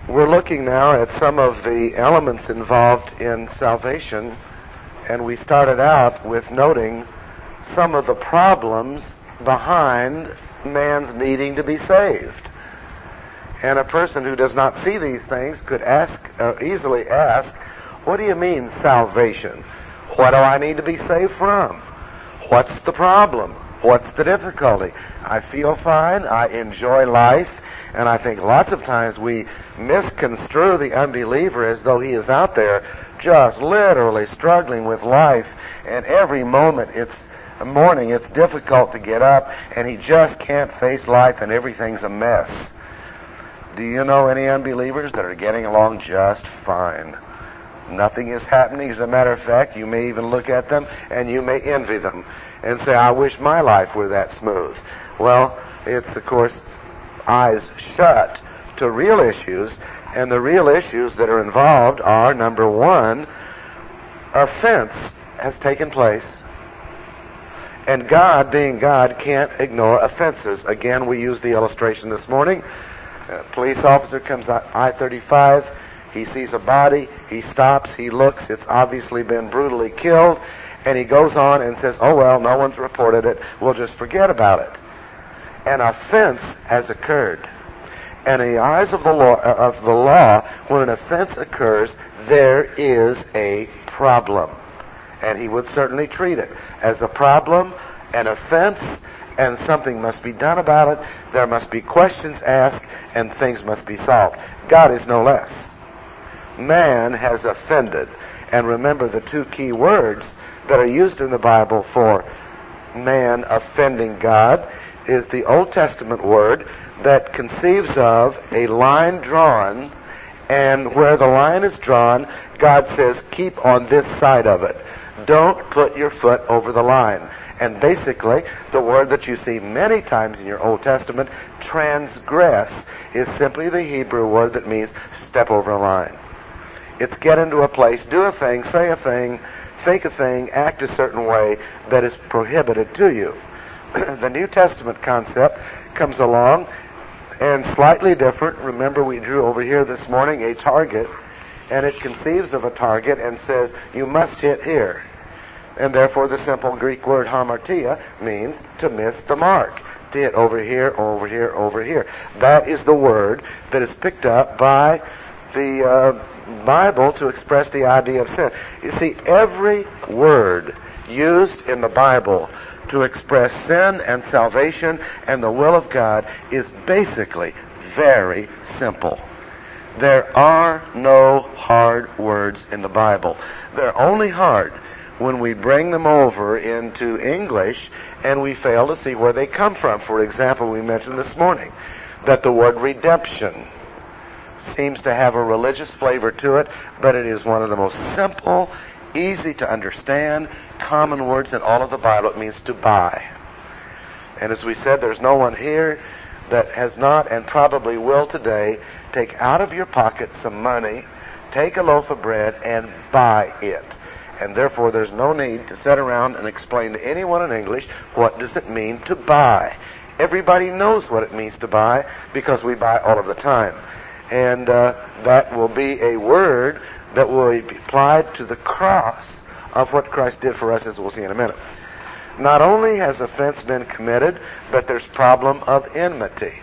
We're looking now at some of the elements involved in salvation, and we started out with noting some of the problems behind man's needing to be saved. And a person who does not see these things could easily ask, what do you mean salvation? What do I need to be saved from? What's the problem? What's the difficulty? I feel fine, I enjoy life, and I think lots of times we misconstrue the unbeliever as though he is out there just literally struggling with life, and every morning it's difficult to get up, and he just can't face life, and everything's a mess. Do you know any unbelievers that are getting along just fine? Nothing is happening. As a matter of fact, you may even look at them and you may envy them and say, I wish my life were that smooth. Well, it's, of course, eyes shut to real issues, and the real issues that are involved are, number one, offense has taken place, and God, being God, can't ignore offenses. Again, we used the illustration this morning. A police officer comes on I-35, he sees a body, he stops, he looks, it's obviously been brutally killed, and he goes on and says, oh well, no one's reported it, we'll just forget about it. An offense has occurred. And in the eyes of the law, when an offense occurs, there is a problem. And he would certainly treat it as a problem, an offense, and something must be done about it. There must be questions asked, and things must be solved. God is no less. Man has offended. And remember, the two key words that are used in the Bible for man offending God is the Old Testament word that conceives of a line drawn, and where the line is drawn, God says, keep on this side of it. Don't put your foot over the line. And basically, the word that you see many times in your Old Testament, transgress, is simply the Hebrew word that means step over a line. It's get into a place, do a thing, say a thing, think a thing, act a certain way that is prohibited to you. The New Testament concept comes along and slightly different. Remember, we drew over here this morning a target, and it conceives of a target and says, you must hit here. And therefore the simple Greek word hamartia means to miss the mark, to hit over here, over here, over here. That is the word that is picked up by the Bible to express the idea of sin. You see, every word used in the Bible to express sin and salvation and the will of God is basically very simple. There are no hard words in the Bible. They're only hard when we bring them over into English and we fail to see where they come from. For example, we mentioned this morning that the word redemption seems to have a religious flavor to it, but it is one of the most simple, easy to understand, common words in all of the Bible. It means to buy. And as we said, there's no one here that has not and probably will today take out of your pocket some money, take a loaf of bread, and buy it. And therefore, there's no need to sit around and explain to anyone in English what does it mean to buy. Everybody knows what it means to buy because we buy all of the time. And that will be a word that will be applied to the cross of what Christ did for us, as we'll see in a minute. Not only has offense been committed, but there's problem of enmity.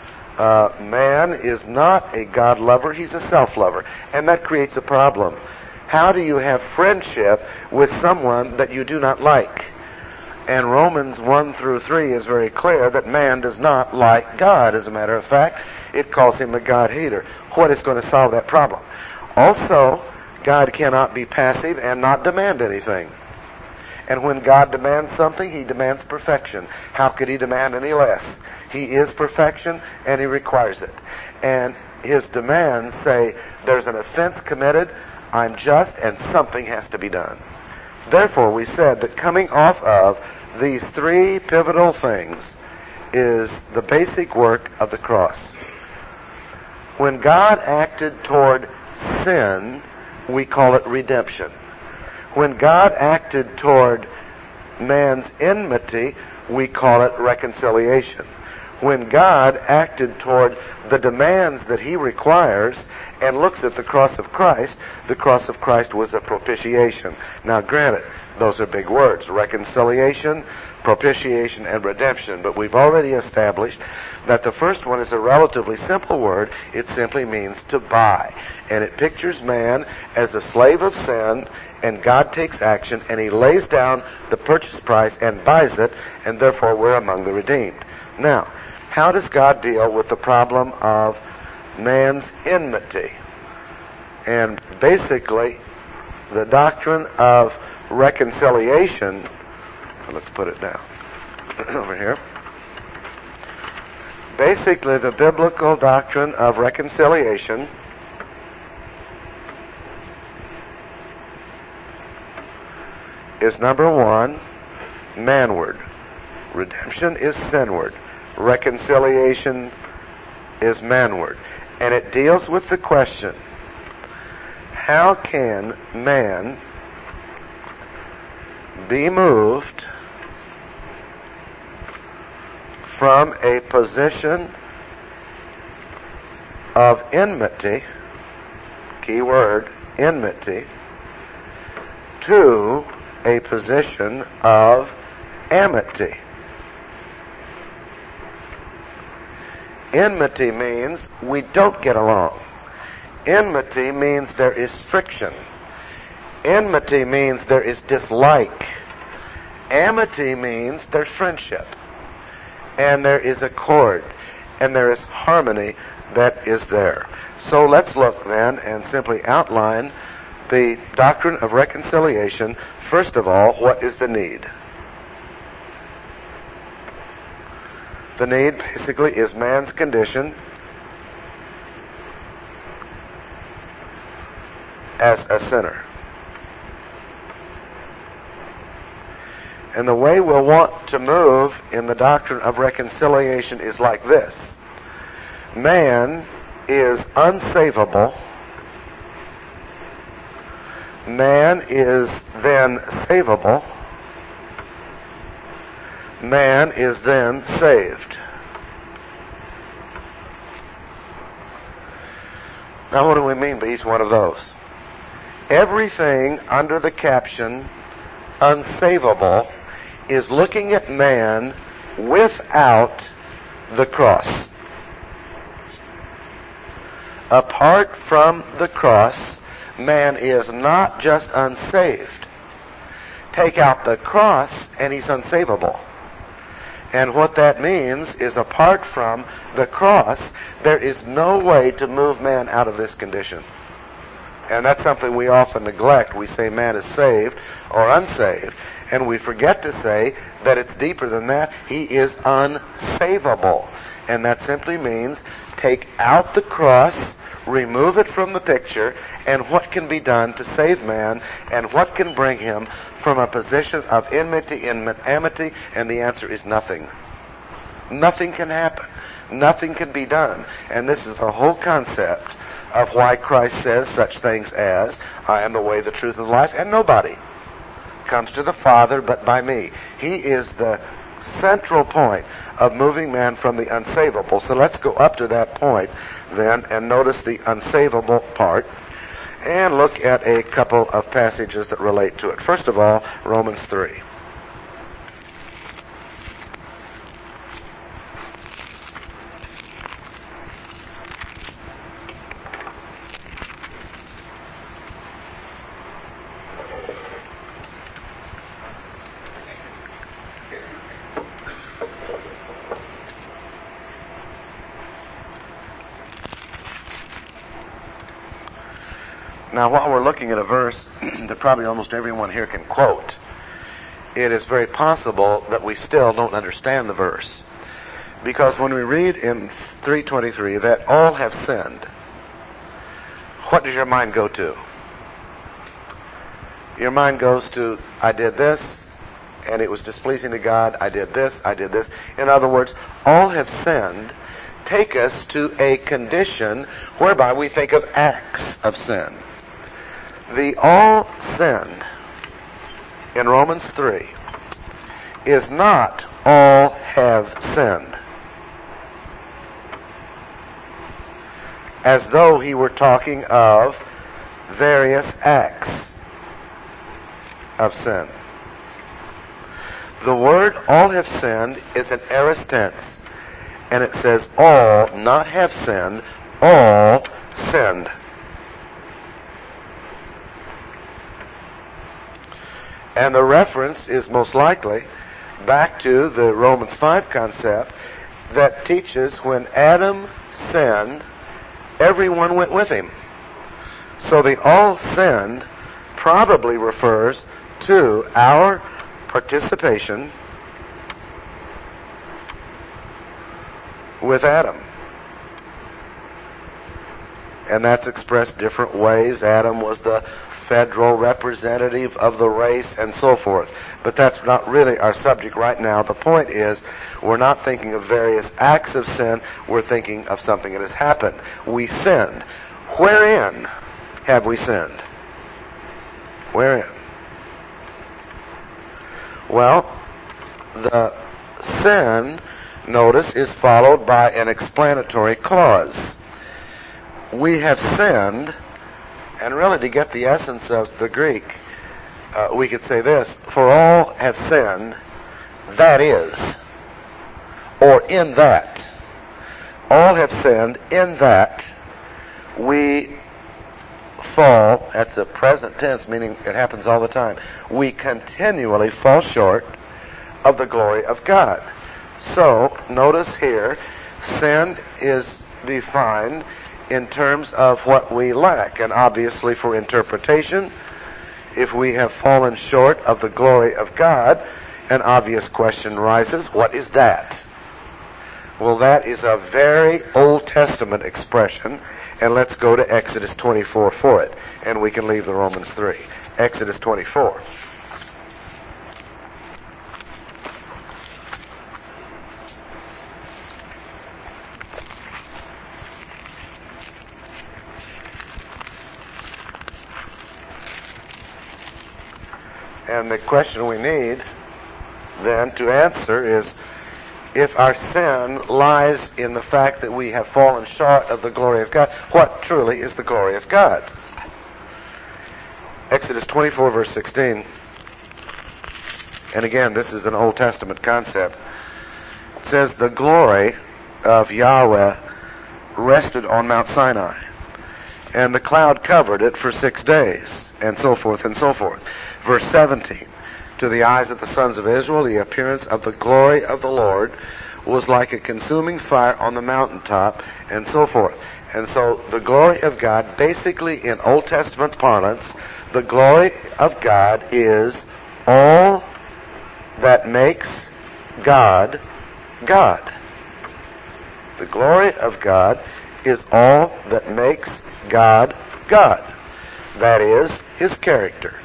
Man is not a God lover, he's a self-lover. And that creates a problem. How do you have friendship with someone that you do not like? And Romans 1 through 3 is very clear that man does not like God. As a matter of fact, it calls him a God hater. What is going to solve that problem? Also, God cannot be passive and not demand anything. And when God demands something, he demands perfection. How could he demand any less? He is perfection, and he requires it. And his demands say, there's an offense committed, I'm just, and something has to be done. Therefore, we said that coming off of these three pivotal things is the basic work of the cross. When God acted toward sin, we call it redemption. When God acted toward man's enmity, we call it reconciliation. when God acted toward the demands that he requires and looks at the cross of Christ was a propitiation. Now granted, those are big words: reconciliation, propitiation, and redemption. But we've already established that the first one is a relatively simple word. It simply means to buy. And it pictures man as a slave of sin, and God takes action, and he lays down the purchase price and buys it, and therefore we're among the redeemed. Now, how does God deal with the problem of man's enmity? And basically, the doctrine of reconciliation, let's put it down over here. Basically, the biblical doctrine of reconciliation is, number one, manward. Redemption is sinward. Reconciliation is manward. And it deals with the question, how can man be moved from a position of enmity, key word, enmity, to a position of amity? Enmity means we don't get along. Enmity means there is friction. Enmity means there is dislike. Amity means there's friendship. And there is accord. And there is harmony that is there. So let's look then and simply outline the doctrine of reconciliation. First of all, what is the need? The need basically is man's condition as a sinner. And the way we'll want to move in the doctrine of reconciliation is like this. Man is unsavable. Man is then savable. Man is then saved. Now, what do we mean by each one of those? Everything under the caption unsavable is looking at man without the cross. Apart from the cross, man is not just unsaved. Take out the cross and he's unsavable. And what that means is, apart from the cross, there is no way to move man out of this condition. And that's something we often neglect. We say man is saved or unsaved, and we forget to say that it's deeper than that. He is unsavable. And that simply means take out the cross, remove it from the picture, and what can be done to save man, and what can bring him from a position of enmity and amity? And the answer is nothing. Nothing can happen. Nothing can be done. And this is the whole concept of why Christ says such things as, I am the way, the truth, and the life, and nobody comes to the Father but by me. He is the central point of moving man from the unsavable. So let's go up to that point then and notice the unsavable part and look at a couple of passages that relate to it. First of all, Romans 3. Now, while we're looking at a verse that probably almost everyone here can quote, it is very possible that we still don't understand the verse. Because when we read in 3:23 that all have sinned, what does your mind go to? Your mind goes to, I did this, and it was displeasing to God. I did this, I did this. In other words, all have sinned take us to a condition whereby we think of acts of sin. The all sinned in Romans 3 is not all have sinned. as though he were talking of various acts of sin. The word all have sinned is an aorist tense, and it says all, not have sinned, all sinned. And the reference is most likely back to the Romans 5 concept that teaches when Adam sinned, everyone went with him. So the all sinned probably refers to our participation with Adam. And that's expressed different ways. Adam was the federal representative of the race and so forth. But that's not really our subject right now. The point is, we're not thinking of various acts of sin. We're thinking of something that has happened. We sinned. Wherein have we sinned? Wherein? Well, the sin, notice, is followed by an explanatory clause. We have sinned, and really to get the essence of the Greek, we could say this: for all have sinned, that is, or in that. All have sinned, in that we fall. That's a present tense, meaning it happens all the time. We continually fall short of the glory of God. So, notice here, sin is defined in terms of what we lack. And obviously for interpretation, if we have fallen short of the glory of God, an obvious question rises: what is that? Well, that is a very Old Testament expression, and let's go to Exodus 24 for it, and we can leave the Romans 3. Exodus 24. And the question we need then to answer is, if our sin lies in the fact that we have fallen short of the glory of God, what truly is the glory of God? Exodus 24 verse 16. And again, this is an Old Testament concept. It says, the glory of Yahweh rested on Mount Sinai, and the cloud covered it for 6 days, and so forth and so forth. Verse 17, to the eyes of the sons of Israel, the appearance of the glory of the Lord was like a consuming fire on the mountaintop, and so forth. And so the glory of God, basically in Old Testament parlance, the glory of God is all that makes God, God. The glory of God is all that makes God, God. That is, His character.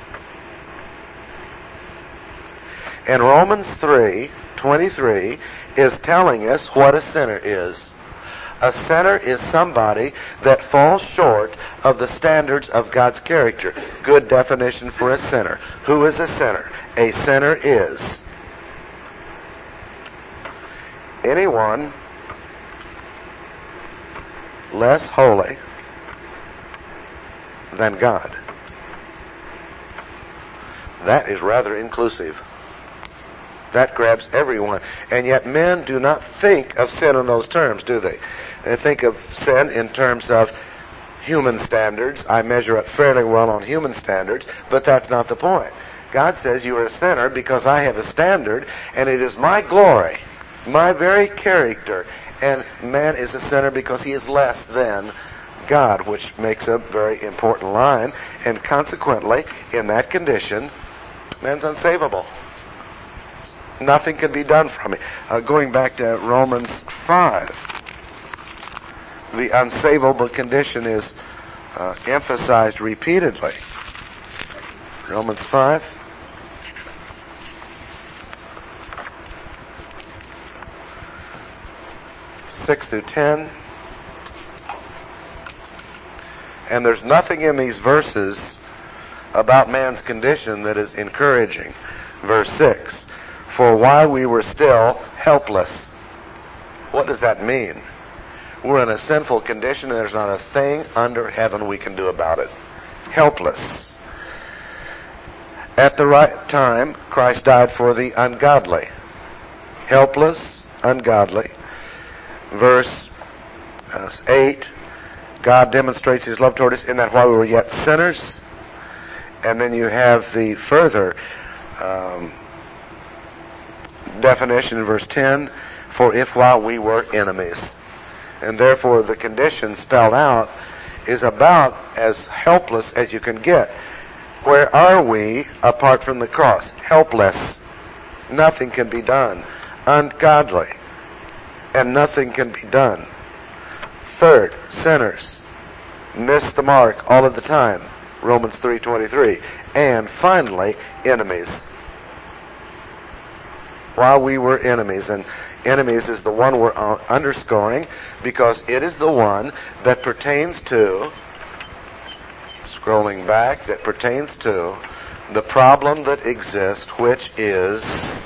And Romans 3:23 is telling us what a sinner is. A sinner is somebody that falls short of the standards of God's character. Good definition for a sinner. Who is a sinner? A sinner is anyone less holy than God. That is rather inclusive. That grabs everyone. And yet men do not think of sin in those terms, do they? They think of sin in terms of human standards. I measure up fairly well on human standards, but that's not the point. God says you are a sinner because I have a standard, and it is my glory, my very character. And man is a sinner because he is less than God, which makes a very important line. And consequently, in that condition, man's unsavable. Nothing can be done from it. Going back to Romans 5, the unsavable condition is emphasized repeatedly. Romans 5. Six through 10. And there's nothing in these verses about man's condition that is encouraging. Verse 6. For while we were still helpless. What does that mean? We're in a sinful condition, and there's not a thing under heaven we can do about it. Helpless. At the right time, Christ died for the ungodly. Helpless, ungodly. Verse 8, God demonstrates his love toward us in that while we were yet sinners. And then you have the further definition in verse 10, for if while we were enemies. And therefore the condition spelled out is about as helpless as you can get. Where are we apart from the cross? Helpless. Nothing can be done. Ungodly. And nothing can be done. Third, sinners. Miss the mark all of the time. Romans 3:23. And finally, enemies. While we were enemies, and enemies is the one we're underscoring because it is the one that pertains to, scrolling back, that pertains to the problem that exists, which is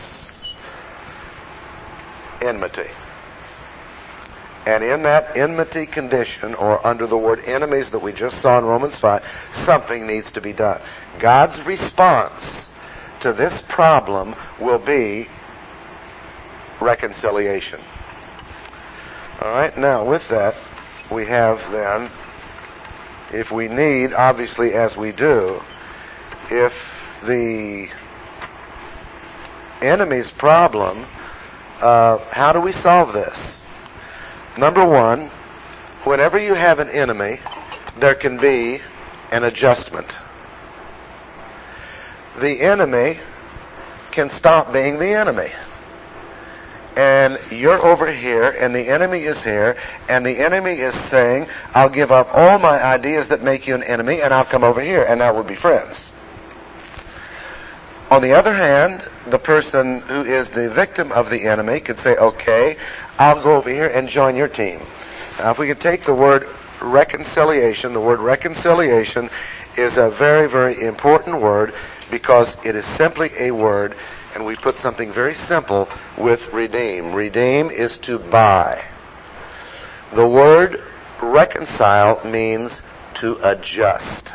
enmity. And in that enmity condition, or under the word enemies that we just saw in Romans 5, something needs to be done. God's response to this problem will be reconciliation. All right, now with that, we have then, if we need, obviously as we do, if the enemy's problem, how do we solve this? Number one, whenever you have an enemy, there can be an adjustment. The enemy can stop being the enemy. And you're over here, and the enemy is here, and the enemy is saying, I'll give up all my ideas that make you an enemy, and I'll come over here, and now we'll be friends. On the other hand, the person who is the victim of the enemy could say, okay, I'll go over here and join your team. Now, if we could take the word reconciliation, the word reconciliation is a very, very important word because it is simply a word, and we put something very simple with redeem. Redeem is to buy. The word reconcile means to adjust.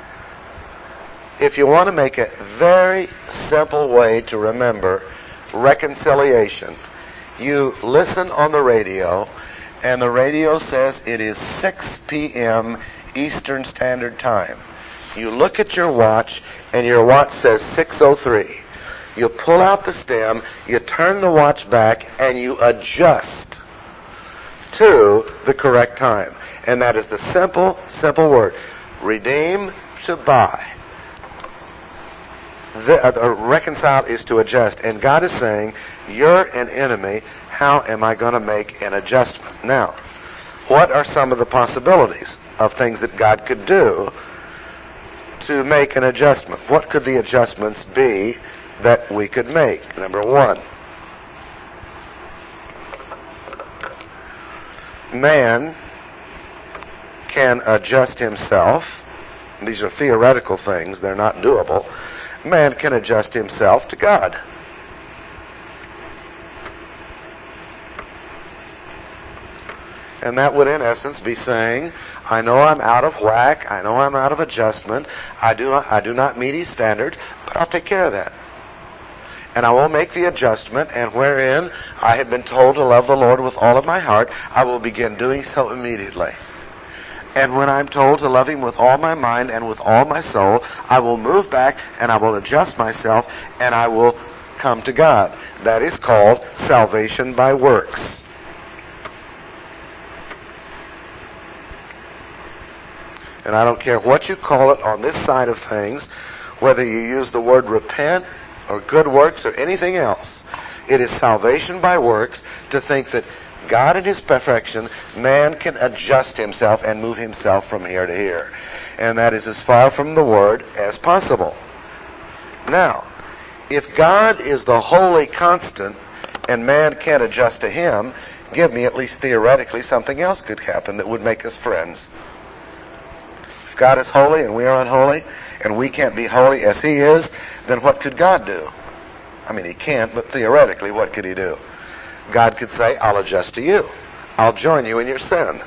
If you want to make a very simple way to remember reconciliation, you listen on the radio, and the radio says it is 6 p.m. Eastern Standard Time. You look at your watch, and your watch says 6:03. You pull out the stem, you turn the watch back, and you adjust to the correct time. And that is the simple, simple word. Redeem, to buy. Reconcile is to adjust. And God is saying, you're an enemy. How am I going to make an adjustment? Now, what are some of the possibilities of things that God could do to make an adjustment? What could the adjustments be that we could make? Number one, man can adjust himself. These are theoretical things. They're not doable. Man can adjust himself to God. And that would in essence be saying, I know I'm out of whack, I know I'm out of adjustment, I do not meet his standards, but I'll take care of that. And I will make the adjustment, and wherein I had been told to love the Lord with all of my heart, I will begin doing so immediately. And when I'm told to love him with all my mind and with all my soul, I will move back and I will adjust myself and I will come to God. That is called salvation by works. And I don't care what you call it on this side of things, whether you use the word repent or good works or anything else. It is salvation by works to think that God in his perfection, man can adjust himself and move himself from here to here. And that is as far from the word as possible. Now, if God is the holy constant and man can't adjust to him, give me, at least theoretically, something else could happen that would make us friends. If God is holy and we are unholy, and we can't be holy as he is, then what could God do? I mean, he can't, but theoretically, what could he do? God could say, I'll adjust to you. I'll join you in your sin.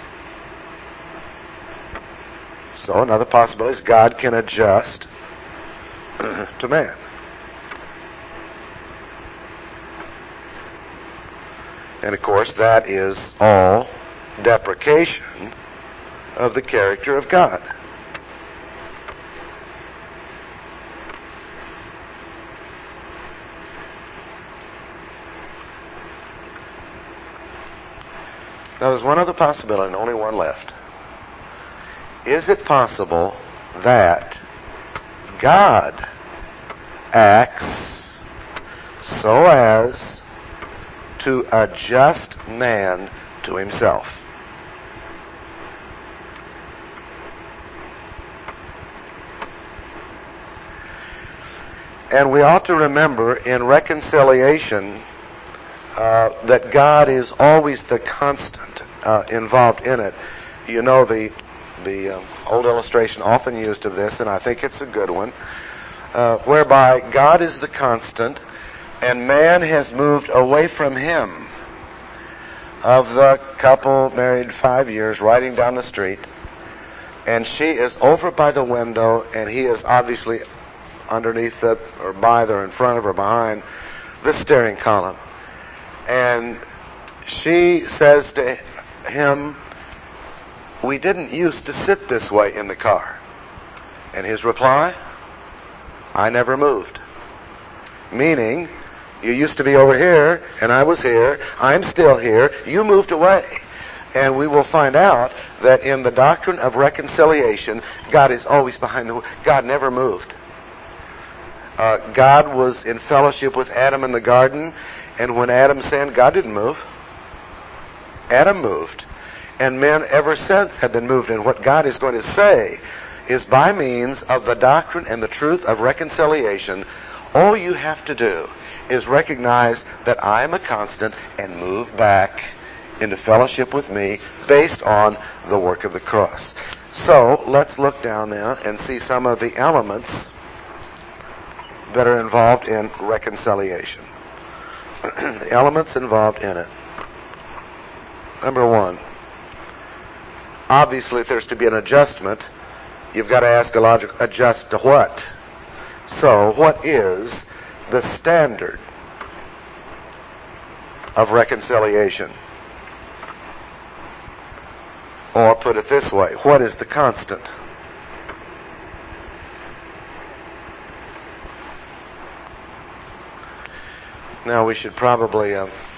So another possibility is God can adjust to man. And of course, that is all deprecation of the character of God. Now there's one other possibility, and only one left. Is it possible that God acts so as to adjust man to himself? And we ought to remember in reconciliation that God is always the constant involved in it. You know the old illustration often used of this, and I think it's a good one, whereby God is the constant and man has moved away from him. Of the couple married 5 years riding down the street, and she is over by the window and he is obviously underneath the, or by the, or in front of or behind the steering column. And she says to him, "We didn't used to sit this way in the car." And his reply, "I never moved." Meaning, you used to be over here, and I was here, I'm still here, you moved away. And we will find out that in the doctrine of reconciliation, God is always behind the wheel. God never moved. God was in fellowship with Adam in the garden, and when Adam sinned, God didn't move. Adam moved. And men ever since have been moved. And what God is going to say is, by means of the doctrine and the truth of reconciliation, all you have to do is recognize that I am a constant and move back into fellowship with me based on the work of the cross. So let's look down now and see some of the elements that are involved in reconciliation. The elements involved in it. Number one, obviously if there's to be an adjustment, you've got to ask a logical, adjust to what? So what is the standard of reconciliation? Or put it this way, what is the constant? Now we should probably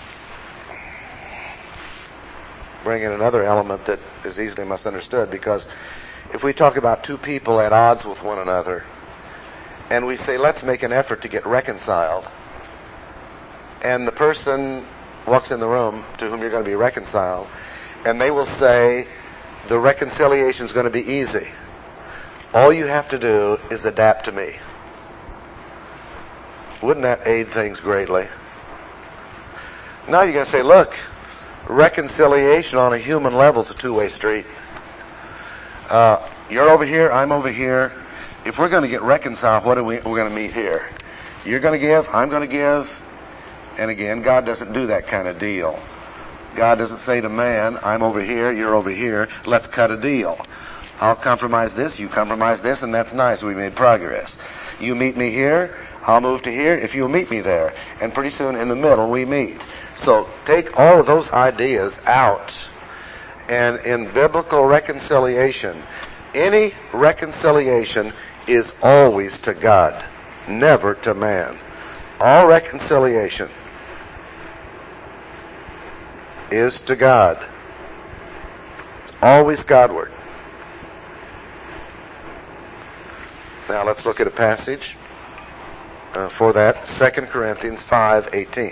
bring in another element that is easily misunderstood, because if we talk about two people at odds with one another, and we say, let's make an effort to get reconciled, and the person walks in the room to whom you're going to be reconciled, and they will say, the reconciliation is going to be easy. All you have to do is adapt to me. Wouldn't that aid things greatly? Now you're going to say, look, reconciliation on a human level is a two-way street. You're over here, I'm over here. If we're going to get reconciled, we're going to meet here. You're going to give, I'm going to give. And again, God doesn't do that kind of deal. God doesn't say to man, I'm over here, you're over here, let's cut a deal. I'll compromise this, you compromise this, and that's nice, we made progress. You meet me here, I'll move to here if you'll meet me there. And pretty soon in the middle we meet. So take all of those ideas out. And in biblical reconciliation, any reconciliation is always to God, never to man. All reconciliation is to God. It's always Godward. Now let's look at a passage for that. 2 Corinthians 5:18.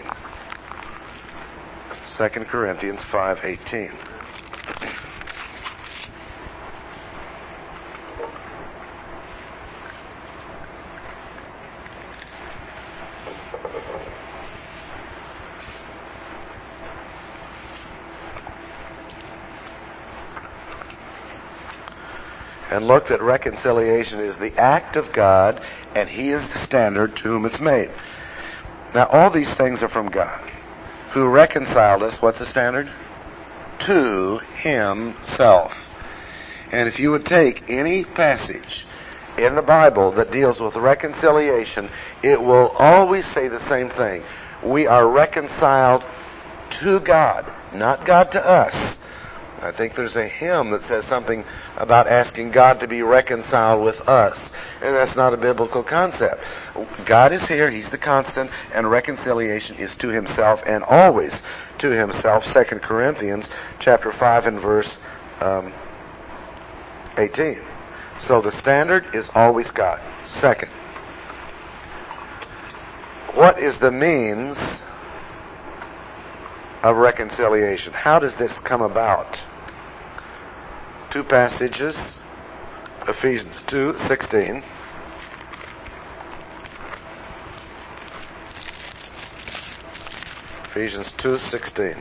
2 Corinthians 5:18. And look that reconciliation is the act of God, and He is the standard to whom it's made. Now all these things are from God, who reconciled us. What's the standard? to himself. And if you would take any passage in the Bible that deals with reconciliation, it will always say the same thing. We are reconciled to God, not God to us. I think there's a hymn that says something about asking God to be reconciled with us, and that's not a biblical concept. God is here, he's the constant, and reconciliation is to himself and always to himself. 2 Corinthians chapter 5 and verse 18. So the standard is always God. Second, what is the means of reconciliation? How does this come about? Two passages, Ephesians 2:16. Ephesians 2:16.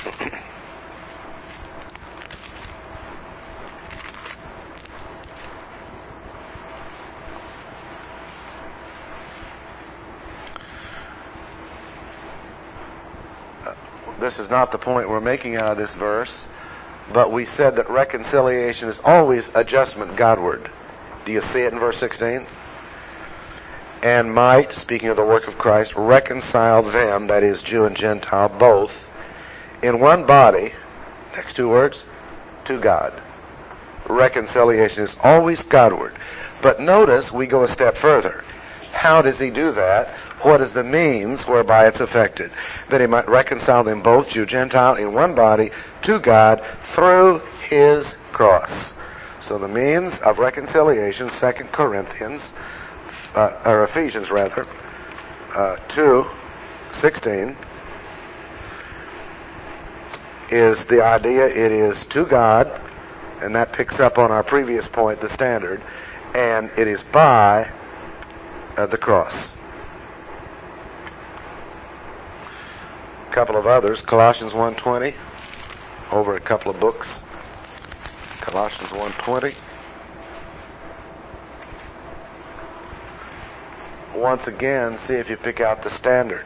This is not the point we're making out of this verse, but we said that reconciliation is always adjustment Godward. Do you see it in verse 16? And might, speaking of the work of Christ, reconcile them, that is Jew and Gentile, both, in one body, next two words, to God. Reconciliation is always Godward. But notice we go a step further. How does he do that? What is the means whereby it's effected? That he might reconcile them both, Jew, Gentile, in one body to God through his cross. So the means of reconciliation, 2 Corinthians, or Ephesians rather, 2:16, is the idea it is to God, and that picks up on our previous point, the standard, and it is by the cross. A couple of others, Colossians 1:20, over a couple of books. Colossians 1:20. Once again, see if you pick out the standard.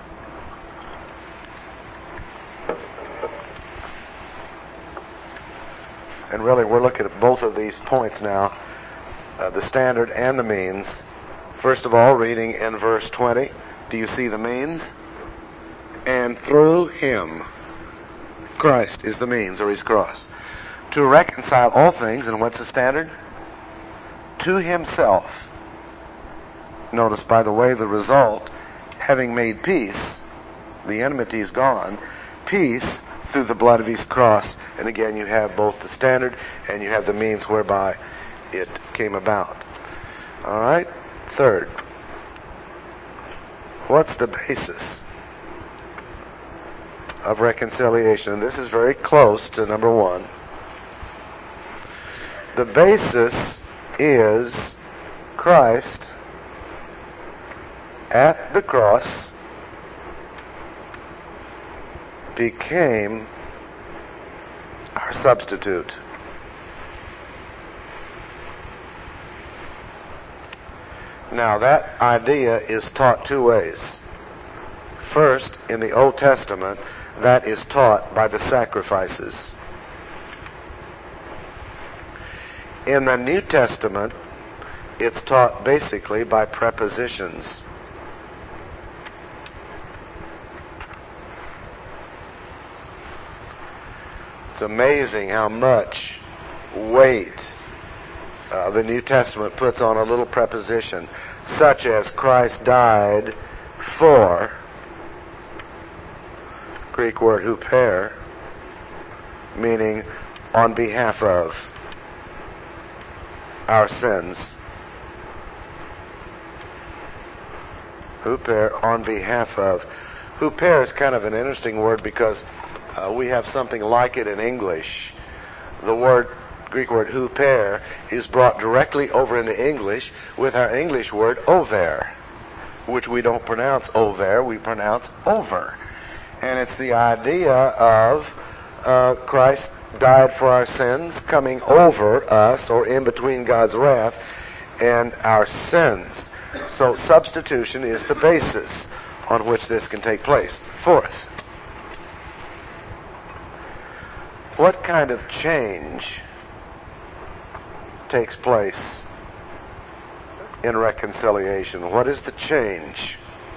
And really, we're looking at both of these points now, the standard and the means. First of all, reading in verse 20, do you see the means? And through him, Christ is the means, or his cross, to reconcile all things, and what's the standard? To himself. Notice, by the way, the result, having made peace, the enmity is gone, peace through the blood of his cross. And again, you have both the standard and you have the means whereby it came about. All right? Third, what's the basis of reconciliation? And this is very close to number one. The basis is Christ at the cross became our substitute. Now that idea is taught two ways. First, in the Old Testament, that is taught by the sacrifices. In the New Testament, it's taught basically by prepositions. It's amazing how much weight the New Testament puts on a little preposition, such as Christ died for, Greek word huper, meaning on behalf of our sins. Huper, on behalf of. Huper is kind of an interesting word because we have something like it in English. The Greek word huper is brought directly over into English with our English word over, which we don't pronounce over, we pronounce over. And it's the idea of Christ died for our sins, coming over us, or in between God's wrath and our sins. So substitution is the basis on which this can take place. Fourth, What kind of change takes place in reconciliation? What is the change?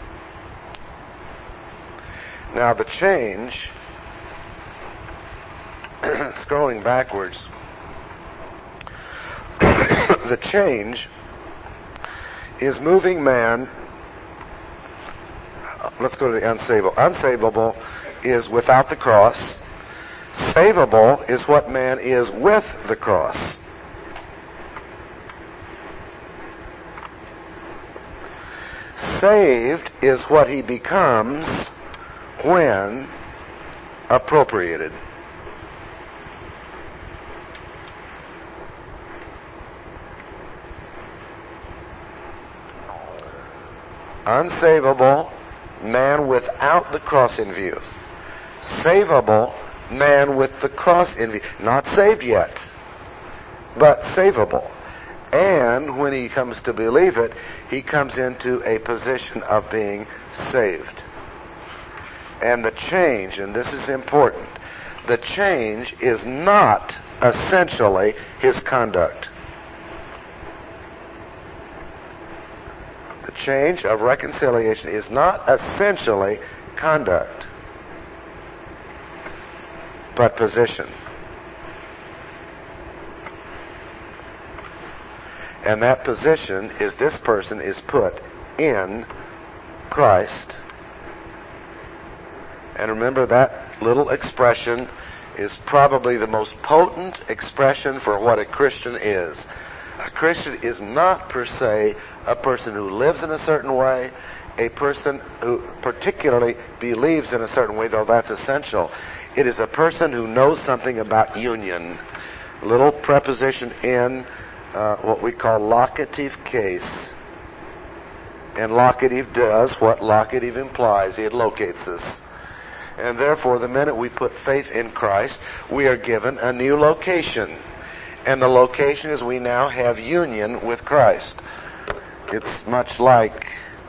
Now the change, scrolling backwards, the change is moving man. Let's go to the unsavable. Unsavable is without the cross. Savable is what man is with the cross. Saved is what he becomes when appropriated. Unsavable, man without the cross in view. Savable, man with the cross in view. Not saved yet, but savable. And when he comes to believe it, he comes into a position of being saved. And the change, and this is important, the change is not essentially his conduct. The change of reconciliation is not essentially conduct, but position. And that position is this person is put in Christ. And remember, that little expression is probably the most potent expression for what a Christian is. A Christian is not per se a person who lives in a certain way, a person who particularly believes in a certain way, though that's essential. It is a person who knows something about union. Little preposition in, what we call locative case. And locative does what locative implies. It locates us. And therefore, the minute we put faith in Christ, we are given a new location. And the location is we now have union with Christ. It's much like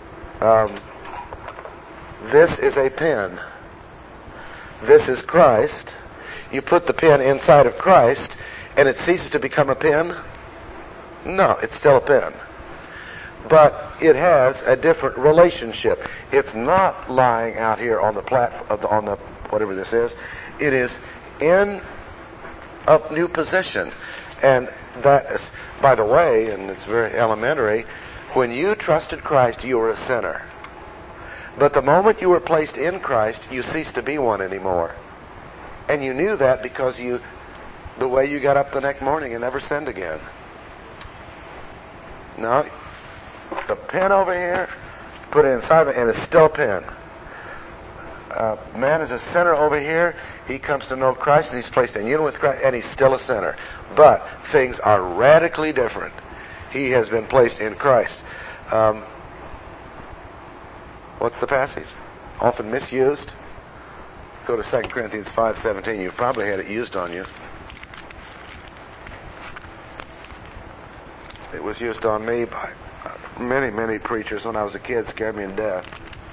this is a pen. This is Christ. You put the pen inside of Christ, and it ceases to become a pen? No, it's still a pen. But it has a different relationship. It's not lying out here on the platform, on the whatever this is. It is in a new position. And that is, by the way, and it's very elementary, when you trusted Christ, you were a sinner. But the moment you were placed in Christ, you ceased to be one anymore. And you knew that because the way you got up the next morning and never sinned again. No, the pen over here, put it inside of it, and it's still a pen. Man is a sinner over here. He comes to know Christ, and he's placed in union with Christ, and he's still a sinner. But things are radically different. He has been placed in Christ. What's the passage? Often misused. Go to 2 Corinthians 5:17. You've probably had it used on you. It was used on me by many, many preachers when I was a kid. Scared me to death.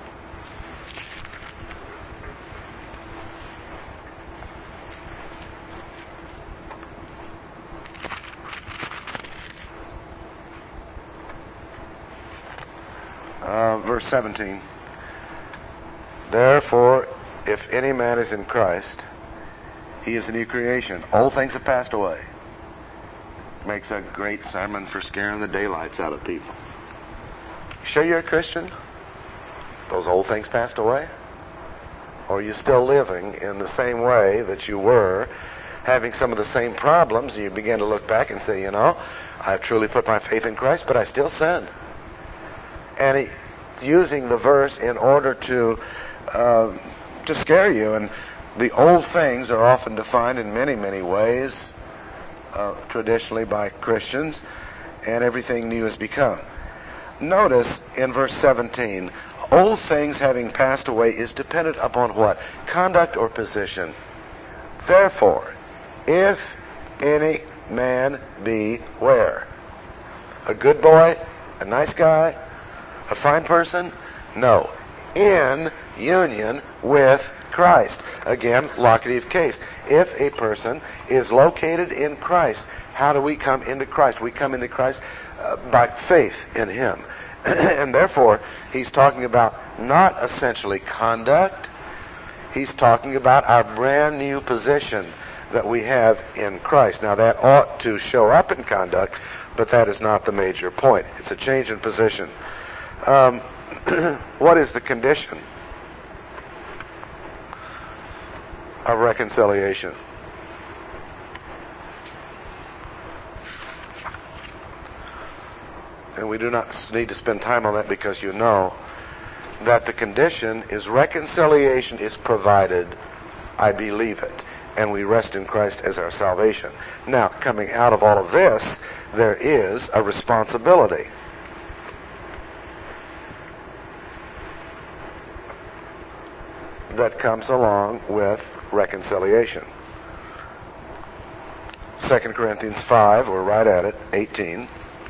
Verse 17. Therefore, if any man is in Christ, he is a new creation. Old things have passed away. Makes a great sermon for scaring the daylights out of people. Sure you're a Christian? Those old things passed away? Or are you still living in the same way that you were, having some of the same problems, and you begin to look back and say, I've truly put my faith in Christ, but I still sin. And he's using the verse in order to scare you. And the old things are often defined in many, many ways, traditionally by Christians, and everything new has become. Notice in verse 17, old things having passed away is dependent upon what? Conduct or position. Therefore, if any man be where? A good boy? A nice guy? A fine person? No. In union with Christ. Again, locative case. If a person is located in Christ, how do we come into Christ? We come into Christ by faith in Him. And therefore, he's talking about not essentially conduct. He's talking about our brand new position that we have in Christ. Now, that ought to show up in conduct, but that is not the major point. It's a change in position. What is the condition of reconciliation? And we do not need to spend time on that, because you know that the condition is reconciliation is provided. I believe it. And we rest in Christ as our salvation. Now, coming out of all of this, there is a responsibility. That comes along with reconciliation. 2 Corinthians 5, we're right at it, 18.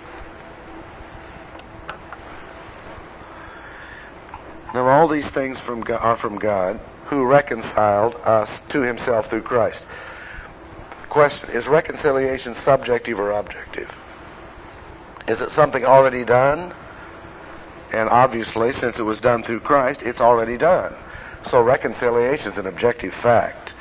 Now all these things are from God, who reconciled us to Himself through Christ. Question, is reconciliation subjective or objective? Is it something already done? And obviously, since it was done through Christ, it's already done. So reconciliation is an objective fact.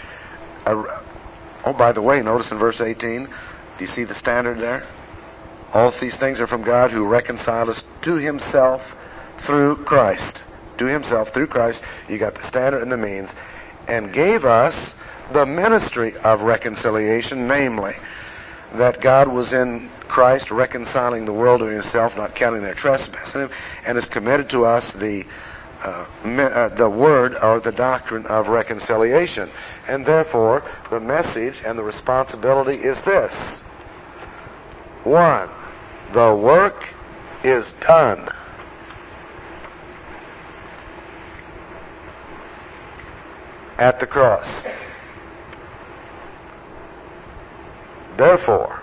Oh, by the way, notice in verse 18, do you see the standard there? All these things are from God, who reconciled us to Himself through Christ. To Himself through Christ. You got the standard and the means. And gave us the ministry of reconciliation, namely, that God was in Christ reconciling the world to Himself, not counting their trespass in Him, and has committed to us the word or the doctrine of reconciliation. And therefore, the message and the responsibility is this. 1, the work is done. At the cross. Therefore,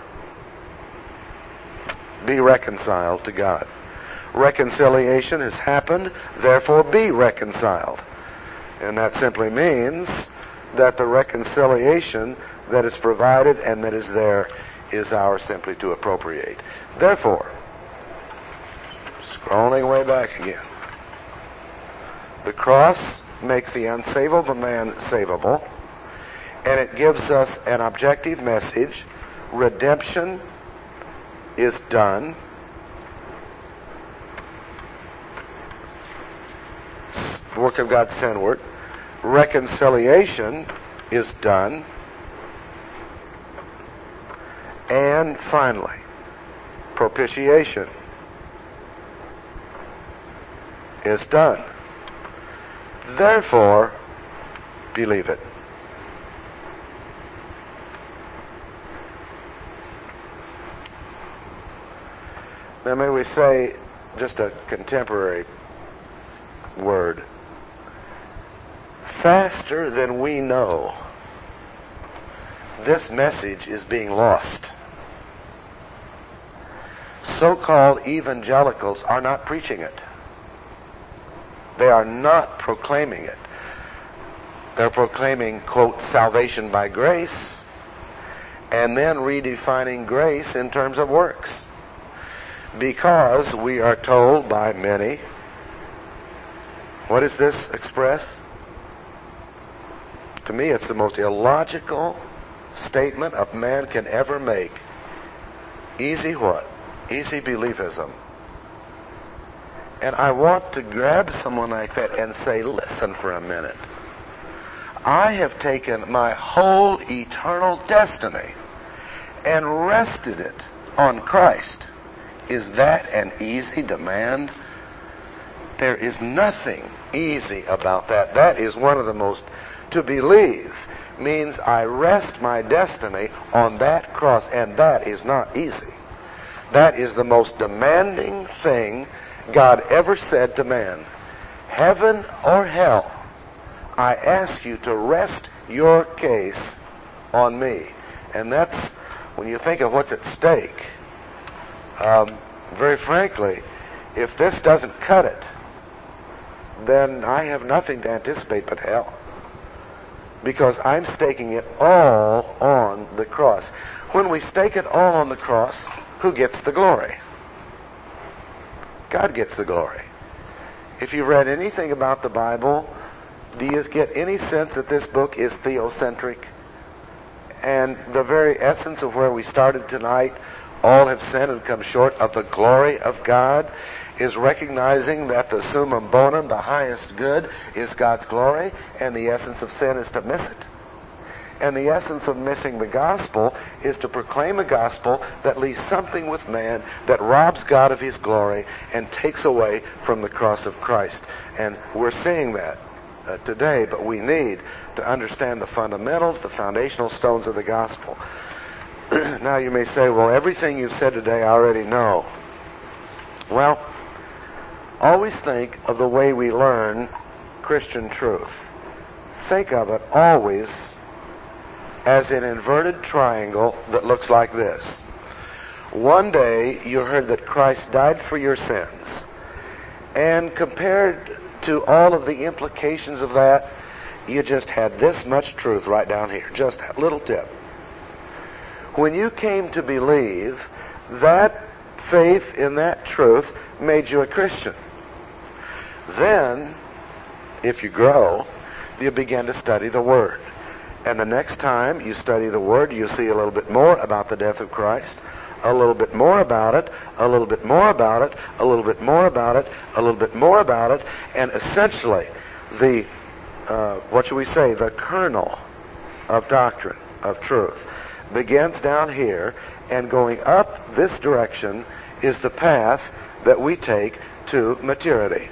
be reconciled to God. Reconciliation has happened, therefore be reconciled. And that simply means that the reconciliation that is provided and that is there is ours simply to appropriate. Therefore, scrolling way back again, the cross makes the unsavable man savable, and it gives us an objective message. Redemption is done. Work of God sendward. Reconciliation is done. And finally, propitiation is done. Therefore, believe it. Now may we say just a contemporary word. Faster than we know, this message is being lost. So-called evangelicals are not preaching it. They are not proclaiming it. They're proclaiming, quote, salvation by grace, and then redefining grace in terms of works. Because we are told by many, what does this express? To me, it's the most illogical statement a man can ever make. Easy what? Easy believism. And I want to grab someone like that and say, listen for a minute. I have taken my whole eternal destiny and rested it on Christ. Is that an easy demand? There is nothing easy about that. That is one of the most, to believe means I rest my destiny on that cross, and that is not easy. That is the most demanding thing God ever said to man. Heaven or hell, I ask you to rest your case on me. And that's, when you think of what's at stake, very frankly, if this doesn't cut it, then I have nothing to anticipate but hell. because I'm staking it all on the cross. When we stake it all on the cross, who gets the glory? God gets the glory. If you've read anything about the Bible, do you get any sense that this book is theocentric? And the very essence of where we started tonight, all have sinned and come short of the glory of God, is recognizing that the summum bonum, the highest good, is God's glory, and the essence of sin is to miss it. And the essence of missing the gospel is to proclaim a gospel that leaves something with man that robs God of his glory and takes away from the cross of Christ. And we're seeing that today, but we need to understand the fundamentals, the foundational stones of the gospel. Now you may say, well, everything you've said today I already know. Well, always think of the way we learn Christian truth. Think of it always as an inverted triangle that looks like this. One day you heard that Christ died for your sins, and compared to all of the implications of that, you just had this much truth right down here, just a little tip. When you came to believe, that faith in that truth made you a Christian. Then, if you grow, you begin to study the Word. And the next time you study the Word, you see a little bit more about the death of Christ, a little bit more about it, a little bit more about it, a little bit more about it, a little bit more about it, and essentially the, the kernel of doctrine, of truth, begins down here, and going up this direction is the path that we take to maturity.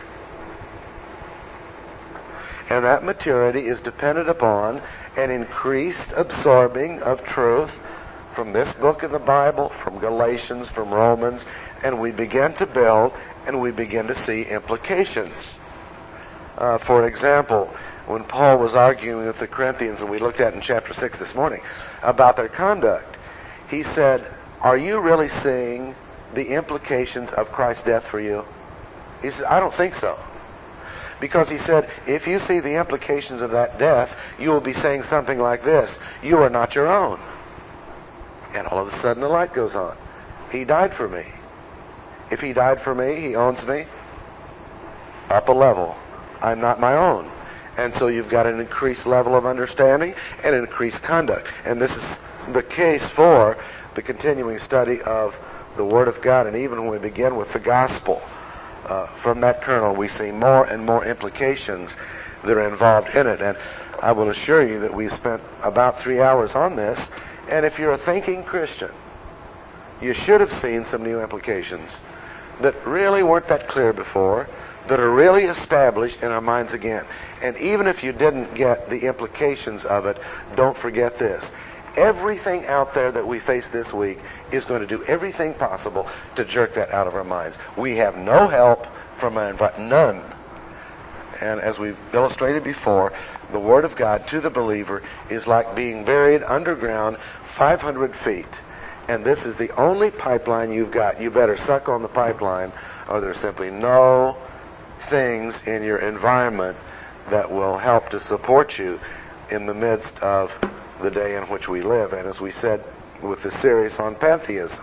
And that maturity is dependent upon an increased absorbing of truth from this book of the Bible, from Galatians, from Romans, and we begin to build and we begin to see implications. For example, when Paul was arguing with the Corinthians, and we looked at in chapter 6 this morning, about their conduct, he said, are you really seeing the implications of Christ's death for you? He said, I don't think so. Because he said, if you see the implications of that death, you will be saying something like this: you are not your own. And all of a sudden the light goes on. He died for me. If he died for me, he owns me. Up a level. I'm not my own. And so you've got an increased level of understanding and an increased conduct. And this is the case for the continuing study of the Word of God. And even when we begin with the gospel, from that kernel, we see more and more implications that are involved in it. And I will assure you that we spent about 3 hours on this. And if you're a thinking Christian, you should have seen some new implications that really weren't that clear before, that are really established in our minds again. And even if you didn't get the implications of it, don't forget this. Everything out there that we face this week is going to do everything possible to jerk that out of our minds. We have no help from our environment, none. And as we've illustrated before, the Word of God to the believer is like being buried underground 500 feet. And this is the only pipeline you've got. You better suck on the pipeline, or there's simply no things in your environment that will help to support you in the midst of the day in which we live. And as we said with the series on pantheism,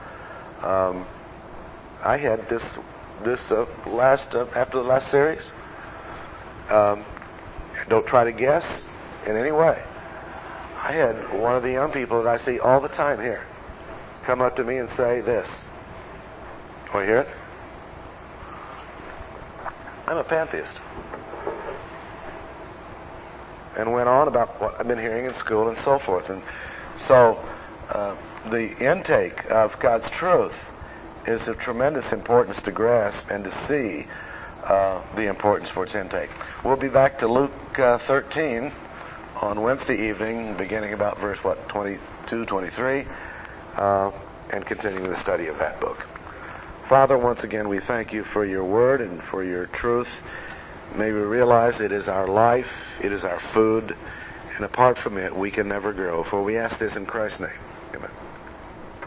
I had after the last series, don't try to guess in any way. I had one of the young people that I see all the time here come up to me and say this. Want to hear it? I'm a pantheist. And went on about what I've been hearing in school and so forth. And so the intake of God's truth is of tremendous importance to grasp and to see the importance for its intake. We'll be back to Luke 13 on Wednesday evening, beginning about verse 22, 23, and continuing the study of that book. Father, once again, we thank you for your word and for your truth. May we realize it is our life, it is our food, and apart from it, we can never grow. For we ask this in Christ's name. Amen.